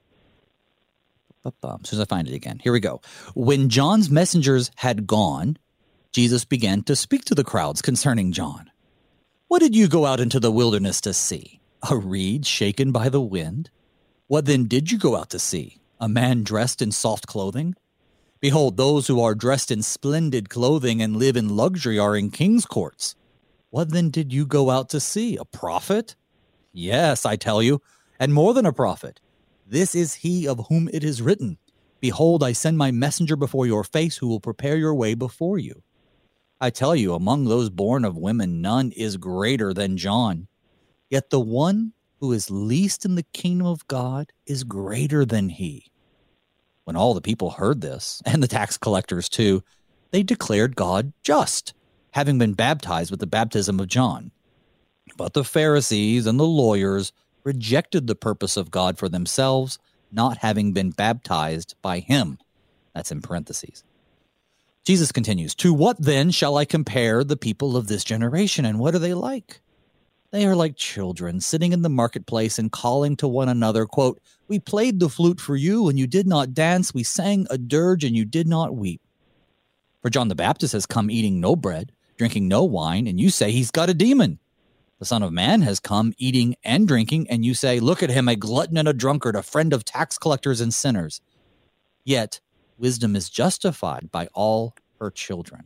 As soon as I find it again. Here we go. When John's messengers had gone, Jesus began to speak to the crowds concerning John. What did you go out into the wilderness to see? A reed shaken by the wind? What then did you go out to see? A man dressed in soft clothing? Behold, those who are dressed in splendid clothing and live in luxury are in king's courts. What then did you go out to see? A prophet? Yes, I tell you, and more than a prophet. This is he of whom it is written, Behold, I send my messenger before your face who will prepare your way before you. I tell you, among those born of women, none is greater than John. Yet the one who is least in the kingdom of God is greater than he. When all the people heard this, and the tax collectors too, they declared God just, having been baptized with the baptism of John. But the Pharisees and the lawyers rejected the purpose of God for themselves, not having been baptized by him. That's in parentheses. Jesus continues, To what then shall I compare the people of this generation, and what are they like? They are like children sitting in the marketplace and calling to one another, quote, We played the flute for you, and you did not dance. We sang a dirge, and you did not weep. For John the Baptist has come eating no bread, drinking no wine, and you say he's got a demon. The Son of Man has come eating and drinking, and you say, Look at him, a glutton and a drunkard, a friend of tax collectors and sinners. Yet wisdom is justified by all her children.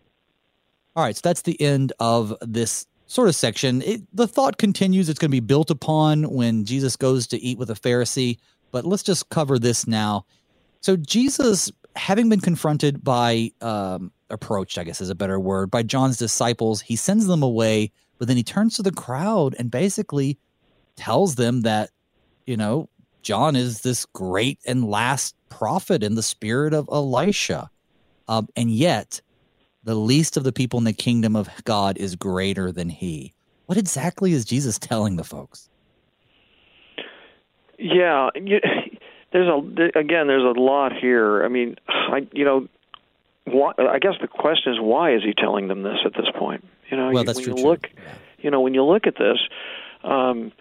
All right, so that's the end of this sort of section. It, the thought continues. It's going to be built upon when Jesus goes to eat with a Pharisee, but let's just cover this now. So Jesus, having been confronted by, um, approached, I guess is a better word, by John's disciples, he sends them away, but then he turns to the crowd and basically tells them that, you know, John is this great and last prophet in the spirit of Elisha. Um, and yet, the least of the people in the kingdom of God is greater than he. What exactly is Jesus telling the folks? Yeah, you, there's a again, there's a lot here. I mean, I you know, why, I guess the question is, why is he telling them this at this point? You know, well, that's when true. you look, yeah. you know, when you look at this, um,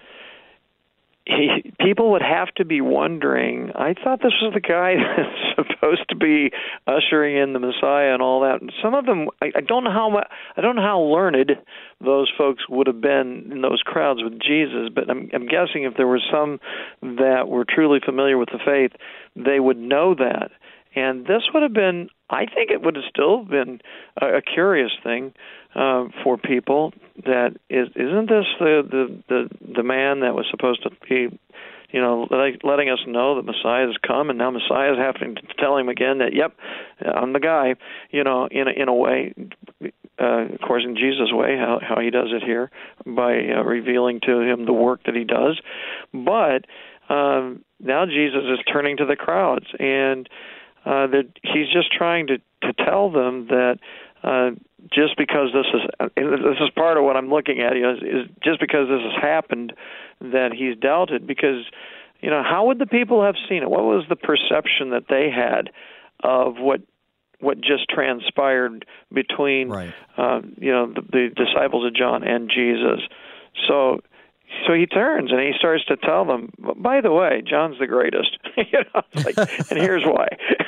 he, people would have to be wondering, I thought this was the guy that's supposed to be ushering in the Messiah and all that. And some of them, I, I don't know how much, I don't know how learned those folks would have been in those crowds with Jesus, but I'm, I'm guessing if there were some that were truly familiar with the faith, they would know that. And this would have been, I think it would have still been a, a curious thing uh, for people. That is, isn't this the, the the the man that was supposed to be, you know, letting us know that Messiah has come, and now Messiah is having to tell him again that, yep, I'm the guy. You know, in a, in a way, uh, of course, in Jesus' way, how how he does it here by uh, revealing to him the work that he does. But um, now Jesus is turning to the crowds, and Uh, that he's just trying to, to tell them that uh, just because this is, and this is part of what I'm looking at, is, is just because this has happened that he's doubted. Because, you know, how would the people have seen it? What was the perception that they had of what what just transpired between, right. uh, you know, the, the disciples of John and Jesus? So. So he turns and he starts to tell them, by the way, John's the greatest. you know, like, and here's why.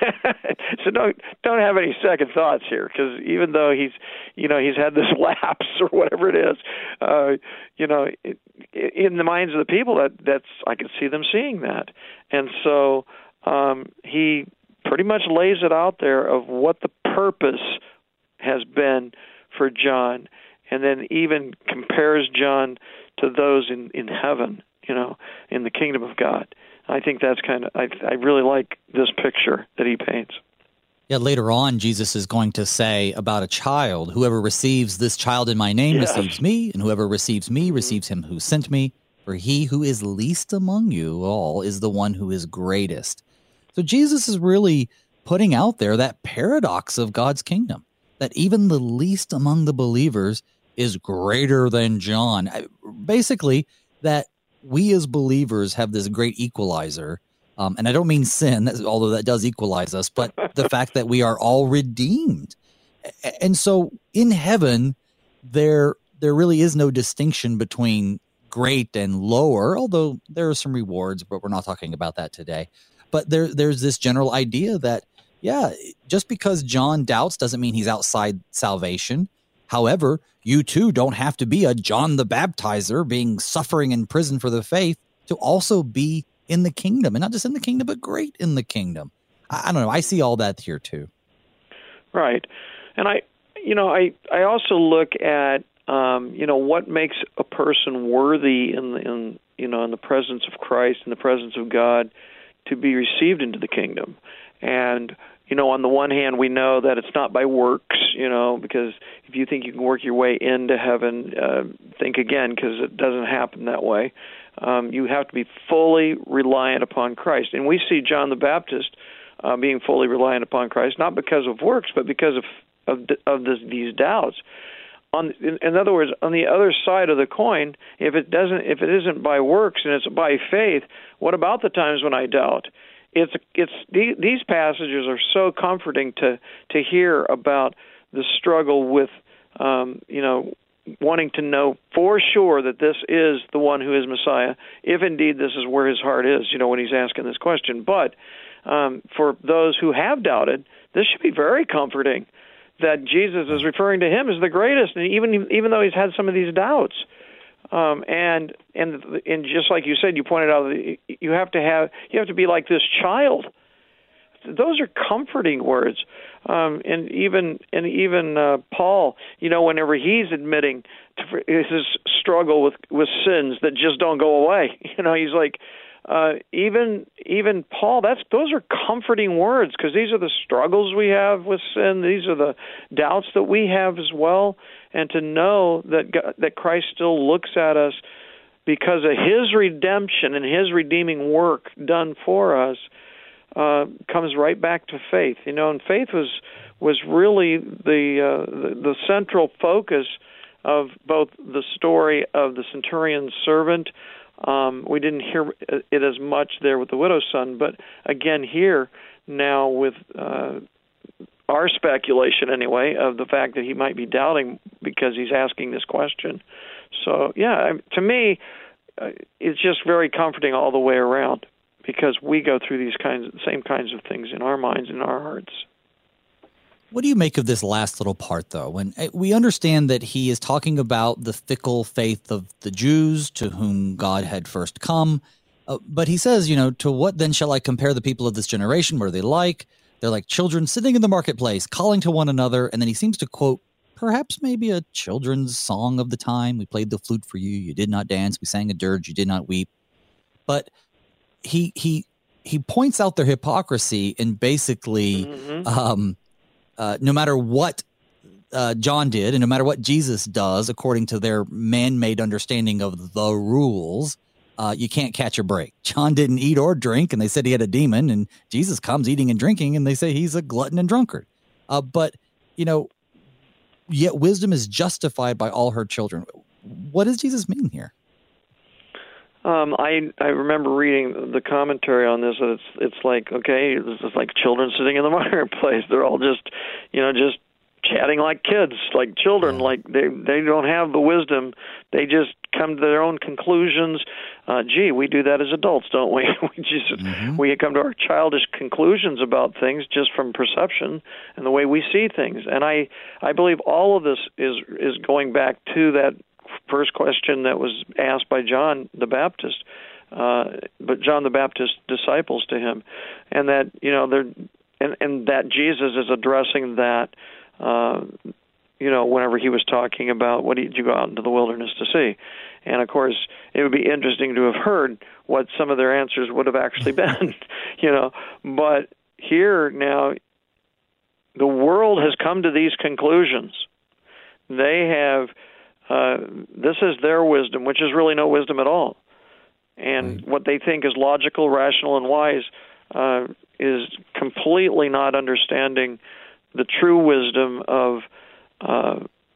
So don't don't have any second thoughts here, because even though he's, you know, he's had this lapse or whatever it is, uh, you know, it, in the minds of the people, that that's I can see them seeing that, and so um, he pretty much lays it out there of what the purpose has been for John, and then even compares John to those in, in heaven, you know, in the kingdom of God. I think that's kind of, I, I really like this picture that he paints. Yeah, later on, Jesus is going to say about a child, whoever receives this child in my name yes. receives me, and whoever receives me mm-hmm. receives him who sent me. For he who is least among you all is the one who is greatest. So Jesus is really putting out there that paradox of God's kingdom, that even the least among the believers is greater than John. Basically, that we as believers have this great equalizer. Um, and I don't mean sin, although that does equalize us, but the fact that we are all redeemed. And so in heaven, there there really is no distinction between great and lower, although there are some rewards, but we're not talking about that today. But there there's this general idea that, yeah, just because John doubts doesn't mean he's outside salvation. However, you too don't have to be a John the Baptizer being suffering in prison for the faith to also be in the kingdom, and not just in the kingdom, but great in the kingdom. I, I don't know. I see all that here too. Right. And I, you know, I, I also look at, um, you know, what makes a person worthy in, the, in, you know, in the presence of Christ, in the presence of God, to be received into the kingdom. And, you know, on the one hand, we know that it's not by works, you know, because if you think you can work your way into heaven, uh, think again, because it doesn't happen that way. Um, you have to be fully reliant upon Christ. And we see John the Baptist uh, being fully reliant upon Christ, not because of works, but because of of, of this, these doubts. On, in, in other words, on the other side of the coin, if it doesn't, if it isn't by works and it's by faith, what about the times when I doubt? It's it's these passages are so comforting to to hear about the struggle with, um, you know, wanting to know for sure that this is the one who is Messiah, if indeed this is where his heart is, you know, when he's asking this question. But um, for those who have doubted, this should be very comforting that Jesus is referring to him as the greatest, and even even though he's had some of these doubts. Um, and and and just like you said, you pointed out, you have to have you have to be like this child. Those are comforting words. Um, and even and even uh, Paul, you know, whenever he's admitting to his struggle with, with sins that just don't go away, you know, he's like, uh, even even Paul. That's those are comforting words, because these are the struggles we have with sin. These are the doubts that we have as well. And to know that God, that Christ still looks at us because of his redemption and his redeeming work done for us, uh, comes right back to faith. You know, and faith was was really the, uh, the the central focus of both the story of the centurion's servant. Um, we didn't hear it as much there with the widow's son, but again here now with uh, our speculation anyway of the fact that he might be doubting because he's asking this question. So yeah, to me, uh, it's just very comforting all the way around because we go through these kinds of same kinds of things in our minds and our hearts. What do you make of this last little part, though? When we understand that he is talking about the fickle faith of the Jews to whom God had first come, uh, but he says, you know, to what then shall I compare the people of this generation? What are they like? They're like children sitting in the marketplace, calling to one another, and then he seems to quote perhaps maybe a children's song of the time. We played the flute for you, you did not dance. We sang a dirge, you did not weep. But he he he points out their hypocrisy in basically mm-hmm. um, uh, no matter what uh, John did and no matter what Jesus does, according to their man-made understanding of the rules, uh, you can't catch a break. John didn't eat or drink, and they said he had a demon, and Jesus comes eating and drinking, and they say he's a glutton and drunkard. Uh, but, you know, yet wisdom is justified by all her children. What does Jesus mean here? Um, I I remember reading the commentary on this, and it's it's like, okay, this is like children sitting in the marketplace. They're all just, you know, just chatting like kids, like children. Like they they don't have the wisdom. They just come to their own conclusions. Uh, gee, we do that as adults, don't we? we just mm-hmm. we come to our childish conclusions about things just from perception and the way we see things. And I I believe all of this is is going back to that first question that was asked by John the Baptist, uh, but John the Baptist's disciples to him, and that you know they're and, and that Jesus is addressing that, uh, you know, whenever he was talking about what did you go out into the wilderness to see, and of course it would be interesting to have heard what some of their answers would have actually been, you know, but here now the world has come to these conclusions. They have. Uh, this is their wisdom, which is really no wisdom at all. And right. what they think is logical, rational, and wise uh, is completely not understanding the true wisdom of uh,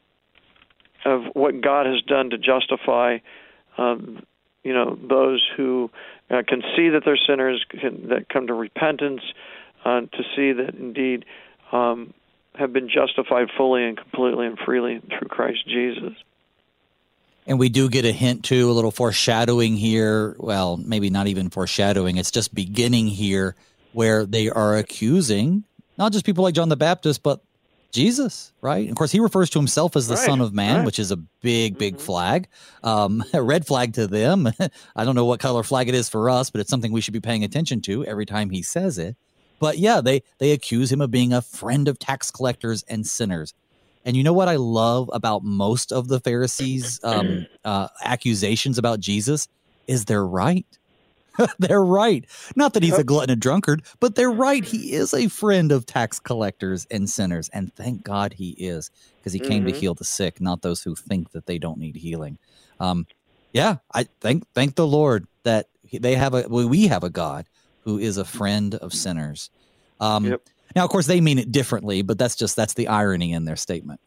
of what God has done to justify, um, you know, those who uh, can see that they're sinners, can, that come to repentance, uh, to see that indeed um, have been justified fully and completely and freely through Christ Jesus. And we do get a hint, too, a little foreshadowing here. Well, maybe not even foreshadowing. It's just beginning here where they are accusing not just people like John the Baptist, but Jesus, right? And of course, he refers to himself as the right, Son of Man, right. which is a big, big mm-hmm. flag, um, a red flag to them. I don't know what color flag it is for us, but it's something we should be paying attention to every time he says it. But yeah, they, they accuse him of being a friend of tax collectors and sinners. And you know what I love about most of the Pharisees' um, uh, accusations about Jesus is they're right. They're right. Not that he's a glutton and drunkard, but they're right. He is a friend of tax collectors and sinners. And thank God he is, because he came mm-hmm. to heal the sick, not those who think that they don't need healing. Um, yeah, I thank thank the Lord that they have a we have a God who is a friend of sinners. Um, yep. Now, of course, they mean it differently, but that's just that's the irony in their statement.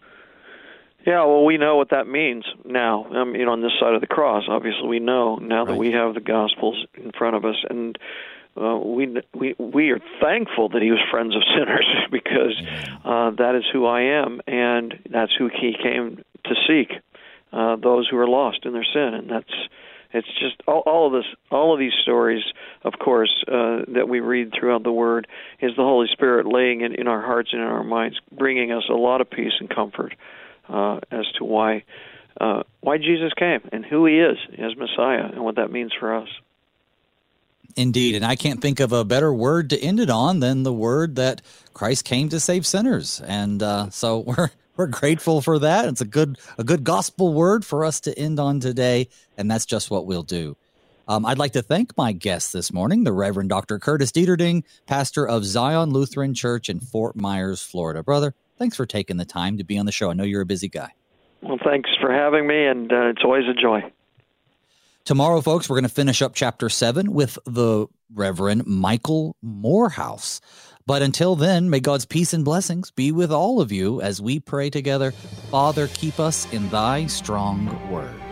Yeah, well, we know what that means now. Um, you know, on this side of the cross, obviously, we know now that right. we have the Gospels in front of us, and uh, we we we are thankful that he was friends of sinners because uh, that is who I am, and that's who he came to seek, uh, those who are lost in their sin, and that's. It's just all, all of this, all of these stories, of course, uh, that we read throughout the Word, is the Holy Spirit laying it in our hearts and in our minds, bringing us a lot of peace and comfort uh, as to why uh, why Jesus came and who He is as Messiah and what that means for us. Indeed, and I can't think of a better word to end it on than the word that Christ came to save sinners, and uh, so we're. We're grateful for that. It's a good a good gospel word for us to end on today, and that's just what we'll do. Um, I'd like to thank my guest this morning, the Reverend Doctor Curtis Dieterding, pastor of Zion Lutheran Church in Fort Myers, Florida. Brother, thanks for taking the time to be on the show. I know you're a busy guy. Well, thanks for having me, and uh, it's always a joy. Tomorrow, folks, we're going to finish up chapter seven with the Reverend Michael Morehouse. But until then, may God's peace and blessings be with all of you as we pray together. Father, keep us in thy strong word.